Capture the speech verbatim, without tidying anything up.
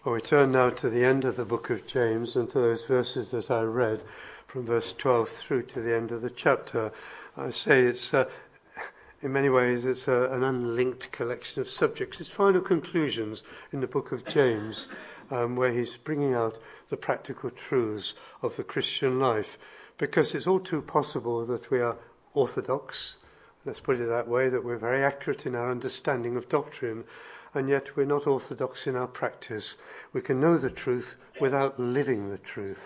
Well, we turn now to the end of the book of James and to those verses that I read from verse twelve through to the end of the chapter. I say it's, uh, in many ways, it's a, an unlinked collection of subjects. It's final conclusions in the book of James, um, where he's bringing out the practical truths of the Christian life, because it's all too possible that we are orthodox, let's put it that way, that we're very accurate in our understanding of doctrine, and yet we're not orthodox in our practice. We can know the truth without living the truth.